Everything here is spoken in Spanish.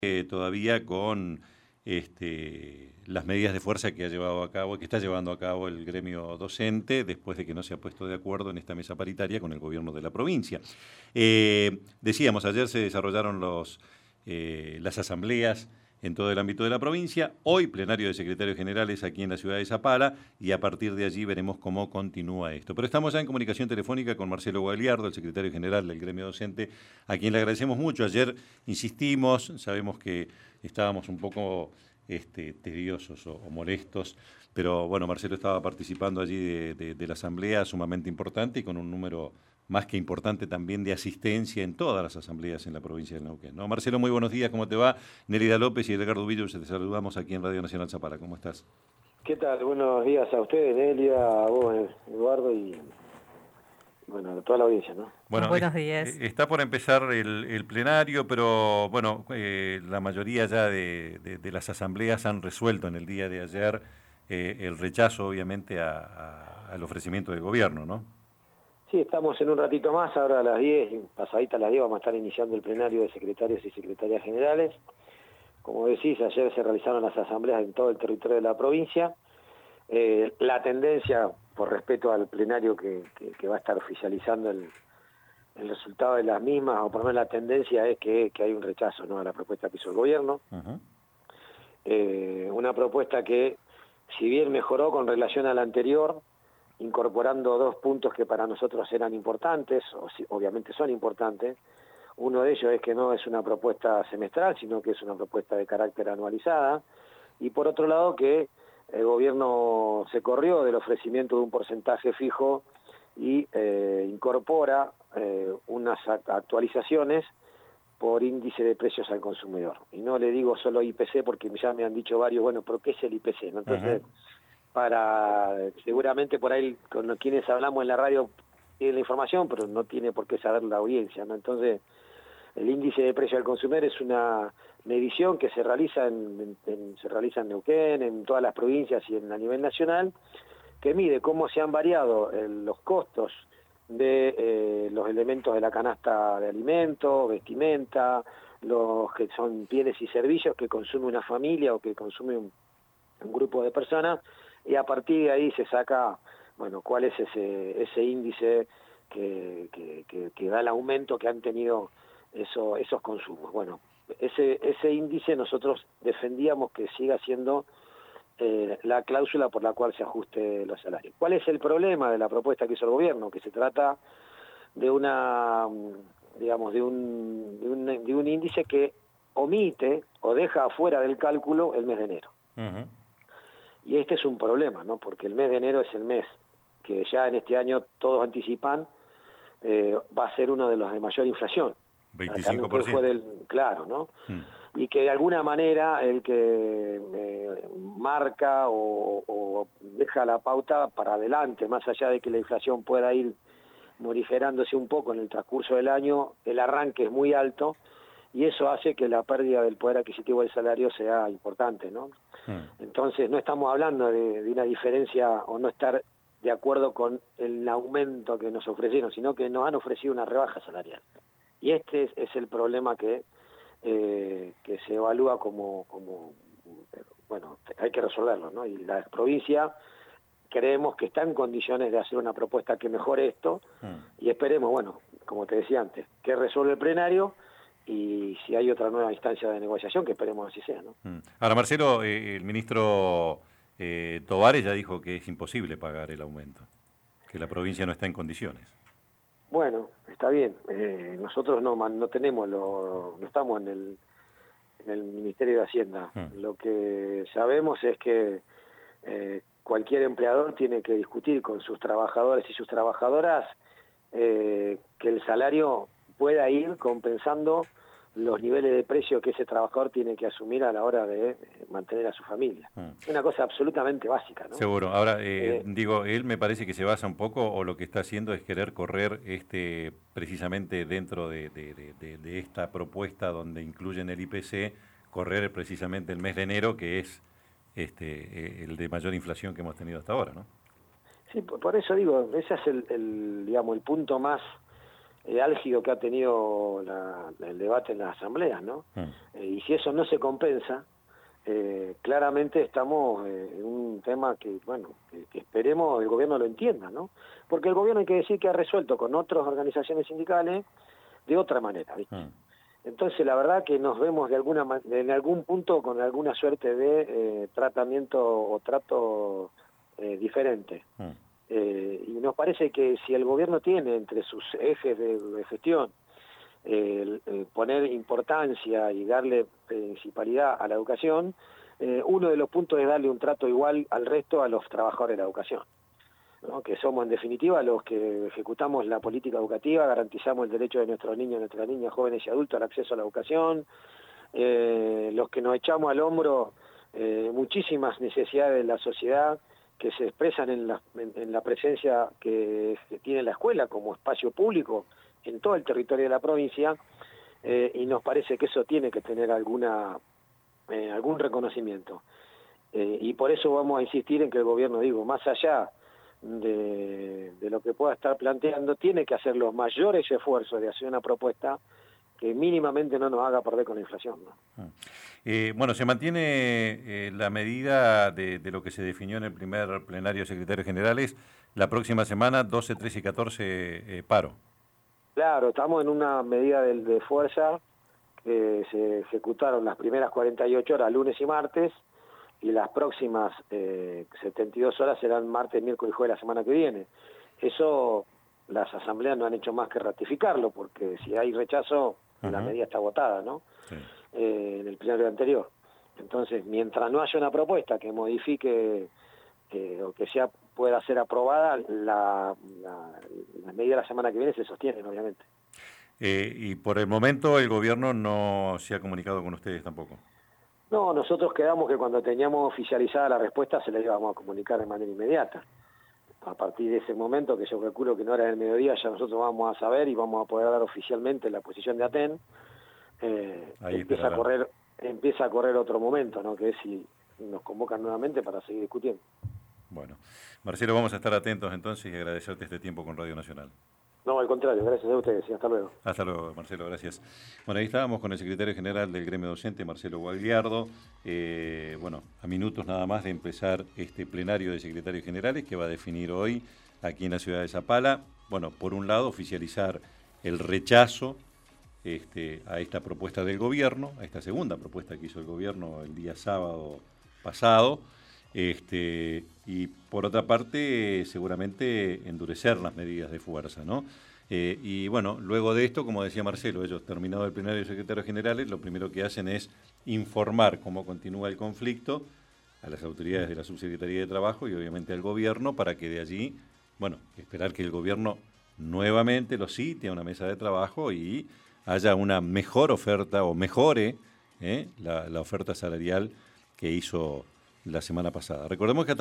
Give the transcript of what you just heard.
Todavía con las medidas de fuerza que ha llevado a cabo, que está llevando a cabo el gremio docente, después de que no se ha puesto de acuerdo en esta mesa paritaria con el gobierno de la provincia. Decíamos, ayer se desarrollaron las asambleas en todo el ámbito de la provincia, hoy plenario de secretarios generales aquí en la ciudad de Zapala, y a partir de allí veremos cómo continúa esto. Pero estamos ya en comunicación telefónica con Marcelo Gualiardo, el secretario general del gremio docente, a quien le agradecemos mucho. Ayer insistimos, sabemos que estábamos un poco tediosos o molestos, pero bueno, Marcelo estaba participando allí de la asamblea sumamente importante y con un número más que importante también de asistencia en todas las asambleas en la provincia de Neuquén, ¿no? Marcelo, muy buenos días, ¿cómo te va? Nélida López y Edgardo Villo, te saludamos aquí en Radio Nacional Zapala, ¿cómo estás? ¿Qué tal? Buenos días a ustedes, Nelia, a vos, Eduardo, y bueno, a toda la audiencia, ¿no? Bueno, buenos días. Está por empezar el plenario, pero bueno, la mayoría ya de las asambleas han resuelto en el día de ayer el rechazo, obviamente, al ofrecimiento del gobierno, ¿no? Sí, estamos en un ratito más, ahora a las 10, pasaditas las 10, vamos a estar iniciando el plenario de secretarios y secretarias generales. Como decís, ayer se realizaron las asambleas en todo el territorio de la provincia. La tendencia, por respeto al plenario que va a estar oficializando el resultado de las mismas, o por lo menos la tendencia es que hay un rechazo, ¿no?, a la propuesta que hizo el gobierno. Una propuesta que, si bien mejoró con relación a la anterior, incorporando dos puntos que para nosotros eran importantes, obviamente son importantes. Uno de ellos es que no es una propuesta semestral, sino que es una propuesta de carácter anualizada. Y por otro lado, que el gobierno se corrió del ofrecimiento de un porcentaje fijo y incorpora unas actualizaciones por índice de precios al consumidor. Y no le digo solo IPC porque ya me han dicho varios, bueno, ¿pero qué es el IPC?, ¿no? Entonces, seguramente por ahí con quienes hablamos en la radio tienen la información, pero no tiene por qué saber la audiencia, ¿no? Entonces, el índice de precio al consumidor es una medición que se realiza en Neuquén, en todas las provincias y a nivel nacional, que mide cómo se han variado los costos de los elementos de la canasta de alimentos, vestimenta, los que son bienes y servicios que consume una familia o que consume un grupo de personas, y a partir de ahí se saca, bueno, cuál es ese índice que da el aumento que han tenido esos consumos. Bueno, ese índice nosotros defendíamos que siga siendo la cláusula por la cual se ajuste los salarios. ¿Cuál es el problema de la propuesta que hizo el gobierno? Que se trata de digamos, de un índice que omite o deja afuera del cálculo el mes de enero. Y este es un problema, ¿no? Porque el mes de enero es el mes que ya en este año todos anticipan va a ser uno de los de mayor inflación. 25%. Fue claro, ¿no? Y que de alguna manera el que marca o deja la pauta para adelante, más allá de que la inflación pueda ir morigerándose un poco en el transcurso del año, el arranque es muy alto y eso hace que la pérdida del poder adquisitivo del salario sea importante, ¿no? Entonces no estamos hablando de una diferencia o no estar de acuerdo con el aumento que nos ofrecieron, sino que nos han ofrecido una rebaja salarial. Y este es el problema que se evalúa como, bueno, hay que resolverlo, ¿no? Y la provincia creemos que está en condiciones de hacer una propuesta que mejore esto y esperemos, bueno, como te decía antes, que resuelva el plenario y si hay otra nueva instancia de negociación, que esperemos así sea, ¿no? Ahora, Marcelo, el ministro Tovares ya dijo que es imposible pagar el aumento, que la provincia no está en condiciones. Bueno, está bien. Nosotros no tenemos no estamos en el Ministerio de Hacienda. Lo que sabemos es que cualquier empleador tiene que discutir con sus trabajadores y sus trabajadoras que el salario pueda ir compensando los niveles de precio que ese trabajador tiene que asumir a la hora de mantener a su familia. Es una cosa absolutamente básica, ¿no? Seguro. Ahora, digo, él me parece que se basa un poco, o lo que está haciendo es querer correr precisamente dentro de esta propuesta donde incluyen el IPC, correr precisamente el mes de enero, que es el de mayor inflación que hemos tenido hasta ahora, ¿no? Sí, por eso digo, ese es digamos, el punto más álgido que ha tenido el debate en las asambleas, ¿no? Y si eso no se compensa, claramente estamos en un tema que, bueno, que esperemos el gobierno lo entienda, ¿no? Porque el gobierno, hay que decir, que ha resuelto con otras organizaciones sindicales de otra manera, ¿viste? Entonces, la verdad que nos vemos en algún punto con alguna suerte de tratamiento o trato diferente. Y nos parece que si el gobierno tiene entre sus ejes de gestión poner importancia y darle principalidad a la educación, uno de los puntos es darle un trato igual al resto a los trabajadores de la educación, ¿no? Que somos en definitiva los que ejecutamos la política educativa, garantizamos el derecho de nuestros niños, nuestras niñas, jóvenes y adultos al acceso a la educación, los que nos echamos al hombro muchísimas necesidades de la sociedad que se expresan en la presencia que tiene la escuela como espacio público en todo el territorio de la provincia, y nos parece que eso tiene que tener algún reconocimiento. Y por eso vamos a insistir en que el gobierno, digo, más allá de lo que pueda estar planteando, tiene que hacer los mayores esfuerzos de hacer una propuesta que mínimamente no nos haga perder con la inflación, ¿no? Bueno, se mantiene la medida de lo que se definió en el primer plenario de secretarios generales, la próxima semana, 12, 13 y 14, paro. Claro, estamos en una medida de fuerza que se ejecutaron las primeras 48 horas, lunes y martes, y las próximas 72 horas serán martes, miércoles y jueves de la semana que viene. Eso las asambleas no han hecho más que ratificarlo, porque si hay rechazo, la medida está votada, ¿no? Sí. En el plenario anterior. Entonces, mientras no haya una propuesta que modifique o que pueda ser aprobada, la medida de la semana que viene se sostienen, obviamente. Y por el momento el gobierno no se ha comunicado con ustedes tampoco. No, nosotros quedamos que cuando teníamos oficializada la respuesta se la íbamos a comunicar de manera inmediata. A partir de ese momento, que yo calculo que no era el mediodía, ya nosotros vamos a saber y vamos a poder dar oficialmente la posición de ATEN. Empieza a correr otro momento, ¿no? Que es si nos convocan nuevamente para seguir discutiendo. Bueno, Marcelo, vamos a estar atentos entonces y agradecerte este tiempo con Radio Nacional. No, al contrario, gracias a ustedes y hasta luego. Hasta luego, Marcelo, gracias. Bueno, ahí estábamos con el secretario general del gremio docente, Marcelo Guagliardo. Bueno, a minutos nada más de empezar este plenario de secretarios generales que va a definir hoy aquí en la ciudad de Zapala. Bueno, por un lado, oficializar el rechazo a esta propuesta del gobierno, a esta segunda propuesta que hizo el gobierno el día sábado pasado. Y por otra parte, seguramente endurecer las medidas de fuerza, ¿no? Y bueno, luego de esto, como decía Marcelo, ellos terminado el plenario de secretarios generales, lo primero que hacen es informar cómo continúa el conflicto a las autoridades de la Subsecretaría de Trabajo y obviamente al gobierno, para que de allí, bueno, esperar que el gobierno nuevamente lo cite a una mesa de trabajo y haya una mejor oferta o mejore la oferta salarial que hizo la semana pasada. Recordemos que